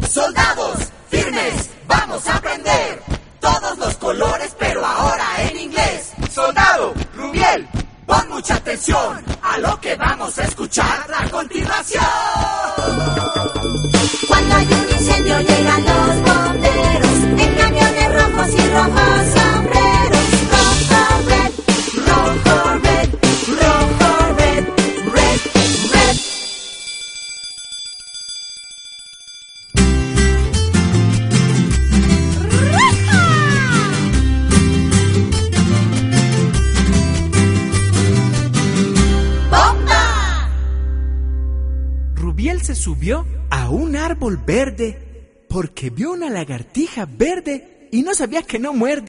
Soldados, firmes, vamos a aprender todos los colores, pero ahora en inglés. Soldado, Rubiel, pon mucha atención a lo que vamos a escuchar a continuación. Cuando hay un incendio llegan los bomberos en camiones rojos y rojos sombreros. Rojo, red, rojo, red, rojo, red, red, red. ¡Bomba! Rubiel se subió a un árbol verde porque vio una lagartija verde y no sabía que no muerde.